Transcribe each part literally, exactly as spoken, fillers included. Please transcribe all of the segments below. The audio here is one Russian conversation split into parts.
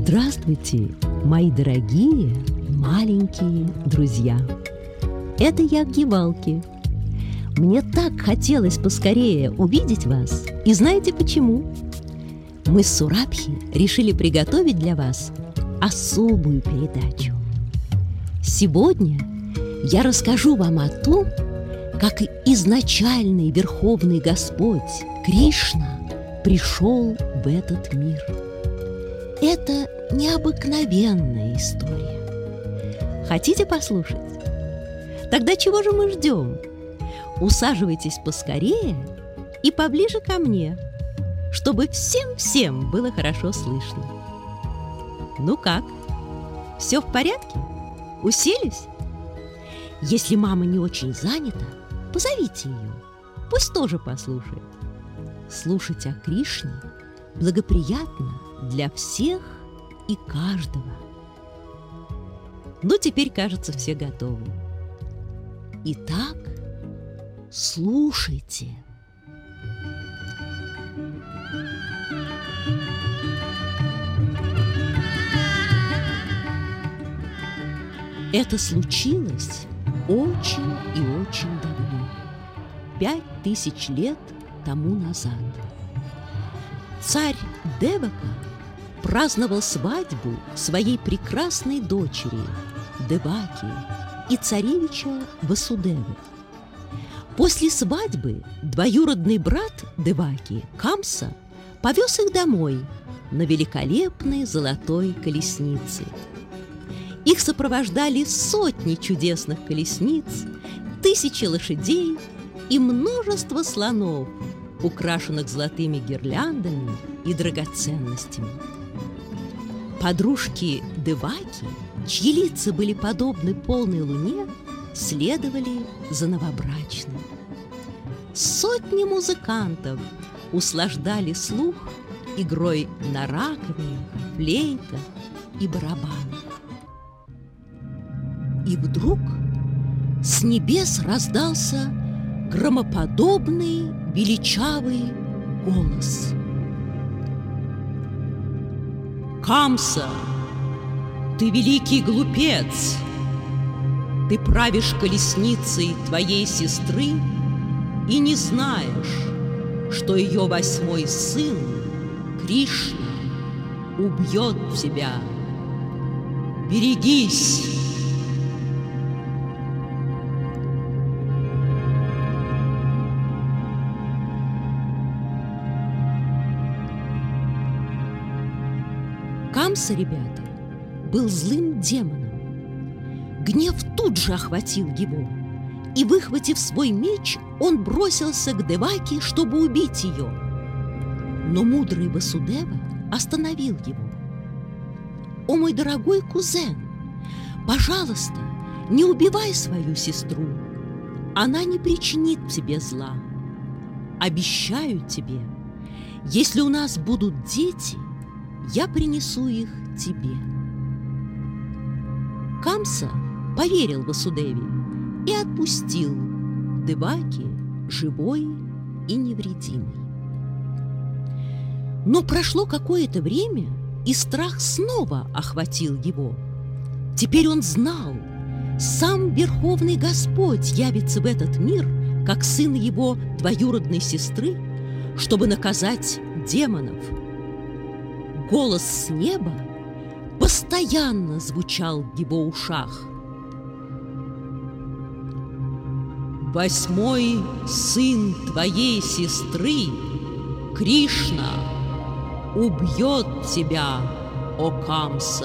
Здравствуйте, мои дорогие маленькие друзья! Это ягги-валки. Мне так хотелось поскорее увидеть вас, и знаете почему? Мы с Сурабхи решили приготовить для вас особую передачу. Сегодня я расскажу вам о том, как изначальный Верховный Господь Кришна пришел в этот мир. Это необыкновенная история. Хотите послушать? Тогда чего же мы ждем? Усаживайтесь поскорее и поближе ко мне, чтобы всем-всем было хорошо слышно. Ну как? Все в порядке? Уселись? Если мама не очень занята, позовите ее, пусть тоже послушает. Слушать о Кришне благоприятно для всех и каждого. Ну, теперь, кажется, все готовы. Итак, слушайте. Это случилось очень и очень давно, пять тысяч лет тому назад. Царь Девака праздновал свадьбу своей прекрасной дочери Деваки и царевича Васудевы. После свадьбы двоюродный брат Деваки, Камса, повез их домой на великолепной золотой колеснице. Их сопровождали сотни чудесных колесниц, тысячи лошадей и множество слонов, украшенных золотыми гирляндами и драгоценностями. Подружки Деваки, чьи лица были подобны полной луне, следовали за новобрачным. Сотни музыкантов услаждали слух игрой на раковинах, флейтах и барабанах. И вдруг с небес раздался громоподобный величавый голос. «Камса, ты великий глупец! Ты правишь колесницей твоей сестры и не знаешь, что ее восьмой сын, Кришна, убьет тебя. Берегись!» Камса, ребята, был злым демоном. Гнев тут же охватил его, и, выхватив свой меч, он бросился к Деваке, чтобы убить ее. Но мудрый Васудева остановил его. «О, мой дорогой кузен, пожалуйста, не убивай свою сестру. Она не причинит тебе зла. Обещаю тебе, если у нас будут дети, я принесу их тебе». Камса поверил Васудеве и отпустил Деваки живой и невредимой. Но прошло какое-то время, и страх снова охватил его. Теперь он знал, сам Верховный Господь явится в этот мир, как сын его двоюродной сестры, чтобы наказать демонов. Голос с неба постоянно звучал в его ушах. «Восьмой сын твоей сестры, Кришна, убьет тебя, о Камса!»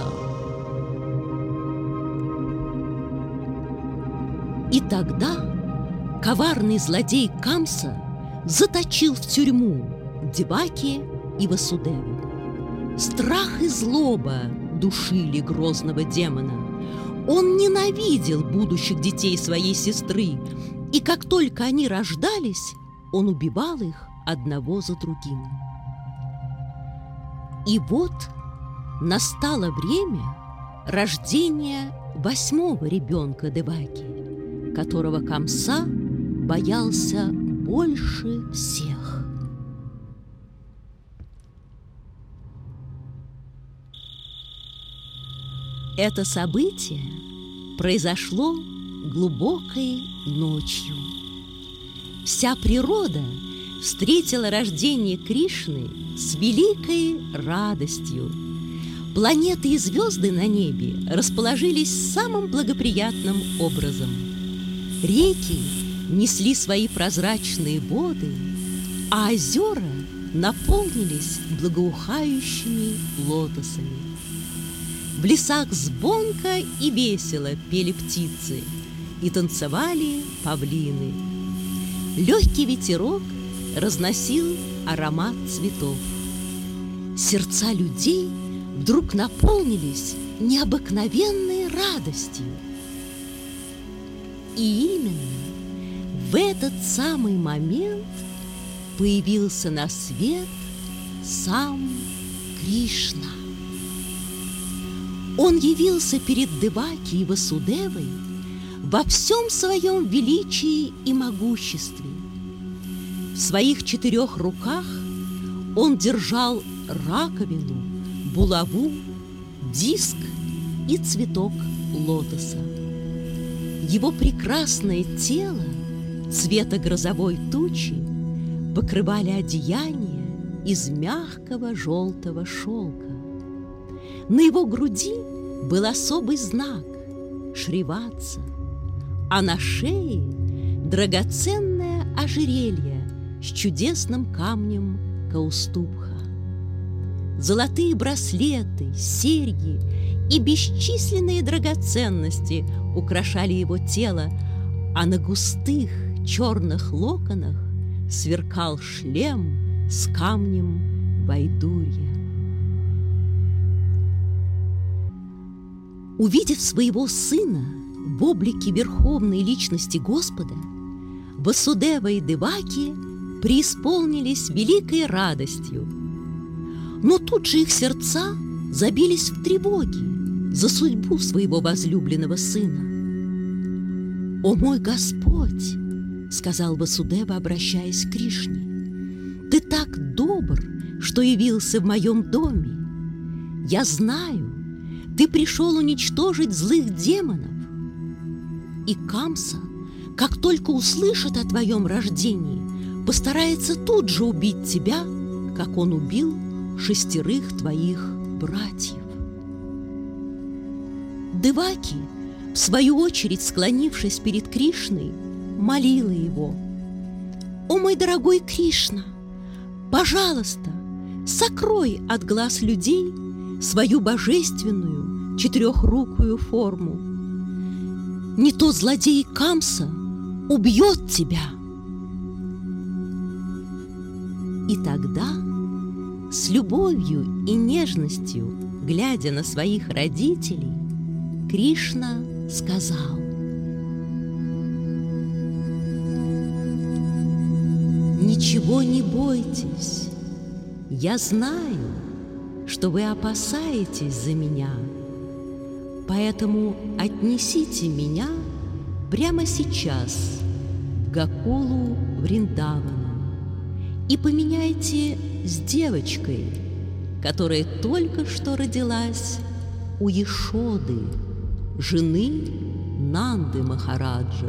И тогда коварный злодей Камса заточил в тюрьму Деваки и Васудеву. Страх и злоба душили грозного демона. Он ненавидел будущих детей своей сестры, и как только они рождались, он убивал их одного за другим. И вот настало время рождения восьмого ребенка Деваки, которого Камса боялся больше всех. Это событие произошло глубокой ночью. Вся природа встретила рождение Кришны с великой радостью. Планеты и звезды на небе расположились самым благоприятным образом. Реки несли свои прозрачные воды, а озера наполнились благоухающими лотосами. В лесах звонко и весело пели птицы и танцевали павлины. Легкий ветерок разносил аромат цветов. Сердца людей вдруг наполнились необыкновенной радостью. И именно в этот самый момент появился на свет сам Кришна. Он явился перед Деваки и Васудевой во всем своем величии и могуществе. В своих четырех руках он держал раковину, булаву, диск и цветок лотоса. Его прекрасное тело цвета грозовой тучи покрывали одеяния из мягкого желтого шелка. На его груди был особый знак – Шриватса, а на шее – драгоценное ожерелье с чудесным камнем Каустубха. Золотые браслеты, серьги и бесчисленные драгоценности украшали его тело, а на густых черных локонах сверкал шлем с камнем Вайдурья. Увидев своего сына в облике верховной личности Господа, Васудева и Деваки преисполнились великой радостью. Но тут же их сердца забились в тревоге за судьбу своего возлюбленного сына. «О мой Господь!» — сказал Васудева, обращаясь к Кришне. «Ты так добр, что явился в моем доме. Я знаю, ты пришел уничтожить злых демонов. И Камса, как только услышит о твоем рождении, постарается тут же убить тебя, как он убил шестерых твоих братьев». Деваки, в свою очередь склонившись перед Кришной, молила его: «О мой дорогой Кришна, пожалуйста, сокрой от глаз людей свою божественную четырехрукую форму. Не то злодей Камса убьет тебя». И тогда, с любовью и нежностью, глядя на своих родителей, Кришна сказал: «Ничего не бойтесь, я знаю, что вы опасаетесь за меня, поэтому отнесите меня прямо сейчас в Гокулу Вриндавану и поменяйте с девочкой, которая только что родилась у Ешоды, жены Нанды Махараджа».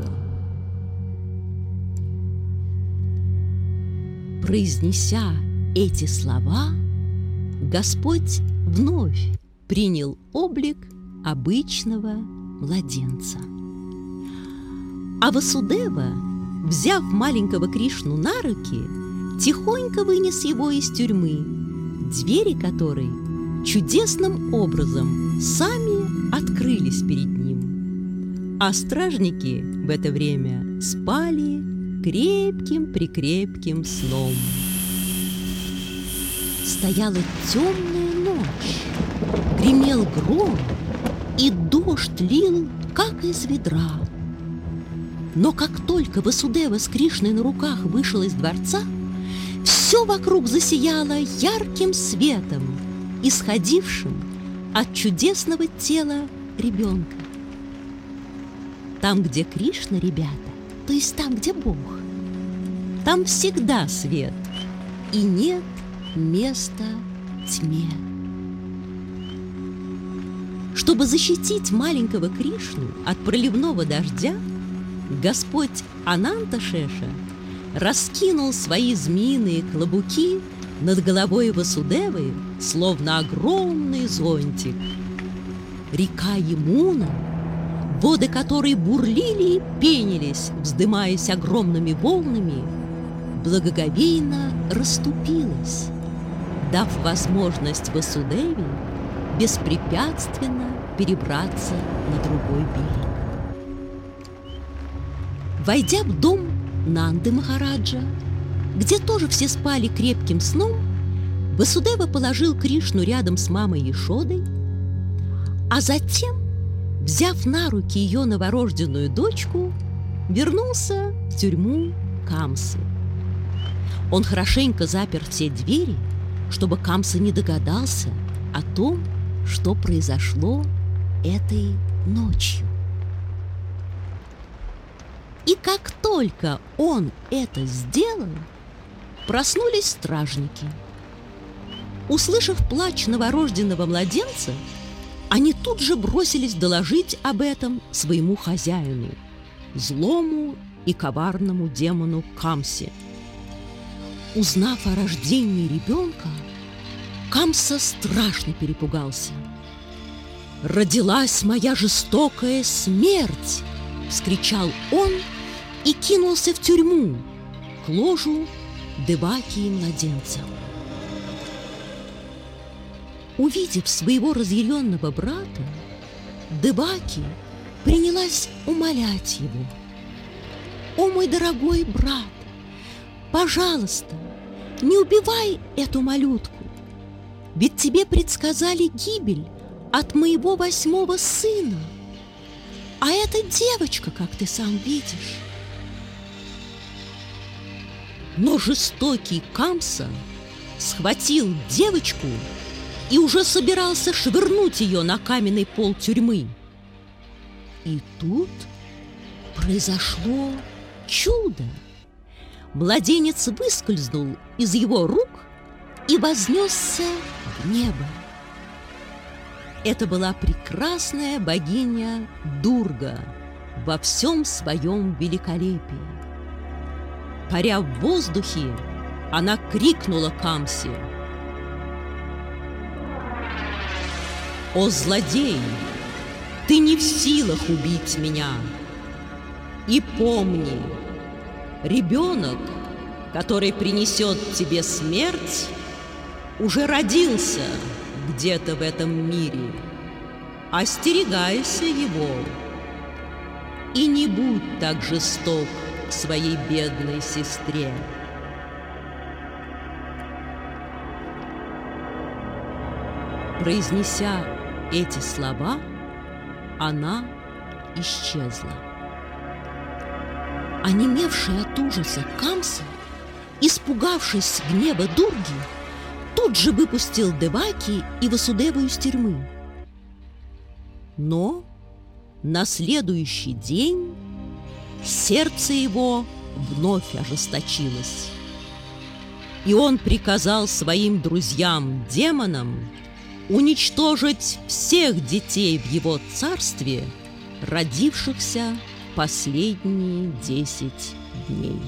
Произнеся эти слова, Господь вновь принял облик обычного младенца. А Васудева, взяв маленького Кришну на руки, тихонько вынес его из тюрьмы, двери которой чудесным образом сами открылись перед ним. А стражники в это время спали крепким-прикрепким сном. Стояла темная ночь, гремел гром, и дождь лил, как из ведра. Но как только Васудева с Кришной на руках вышел из дворца, все вокруг засияло ярким светом, исходившим от чудесного тела ребенка. Там, где Кришна, ребята, то есть там, где Бог, там всегда свет, и нет места тьме. Чтобы защитить маленького Кришну от проливного дождя, Господь Ананташеша раскинул свои змеиные клобуки над головой Васудевы, словно огромный зонтик. Река Ямуна, воды которой бурлили и пенились, вздымаясь огромными волнами, благоговейно расступилась, дав возможность Васудеве беспрепятственно перебраться на другой берег. Войдя в дом Нанды Махараджа, где тоже все спали крепким сном, Васудева положил Кришну рядом с мамой Яшодой, а затем, взяв на руки ее новорожденную дочку, вернулся в тюрьму Камсы. Он хорошенько запер все двери, чтобы Камса не догадался о том, что произошло этой ночью. И как только он это сделал, проснулись стражники. Услышав плач новорожденного младенца, они тут же бросились доложить об этом своему хозяину, злому и коварному демону Камсе. Узнав о рождении ребенка, Камса страшно перепугался. «Родилась моя жестокая смерть!» — вскричал он и кинулся в тюрьму к ложу Деваки и младенца. Увидев своего разъяренного брата, Деваки принялась умолять его: «О, мой дорогой брат, пожалуйста, не убивай эту малютку, ведь тебе предсказали гибель от моего восьмого сына, а это девочка, как ты сам видишь». Но жестокий Камса схватил девочку и уже собирался швырнуть ее на каменный пол тюрьмы. И тут произошло чудо. Младенец выскользнул из его рук и вознесся в небо. Это была прекрасная богиня Дурга во всем своем великолепии. Паря в воздухе, она крикнула Камсе: «О, злодей, ты не в силах убить меня! И помни, ребенок, который принесет тебе смерть, уже родился где-то в этом мире. Остерегайся его и не будь так жесток к своей бедной сестре». Произнеся эти слова, она исчезла. Онемевший от ужаса Камса, испугавшись гнева Дурги, тут же выпустил Деваки и Васудеву из тюрьмы. Но на следующий день сердце его вновь ожесточилось, и он приказал своим друзьям-демонам уничтожить всех детей в его царстве, родившихся последние десять дней.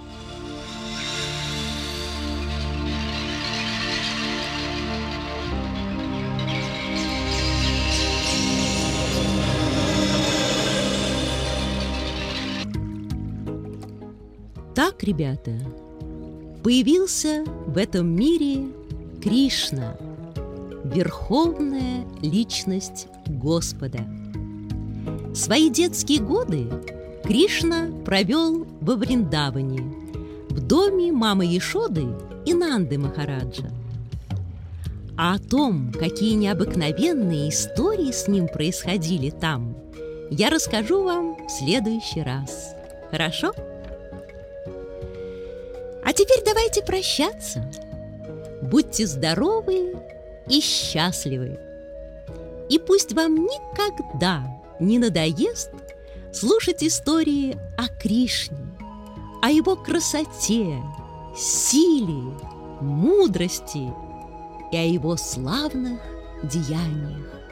Так, ребята, появился в этом мире Кришна, верховная личность Господа. Свои детские годы Кришна провел во Вриндаване, в доме мамы Яшоды и Нанды Махараджа. А о том, какие необыкновенные истории с ним происходили там, я расскажу вам в следующий раз. Хорошо? А теперь давайте прощаться. Будьте здоровы и счастливы. И пусть вам никогда не надоест слушать истории о Кришне, о его красоте, силе, мудрости и о его славных деяниях.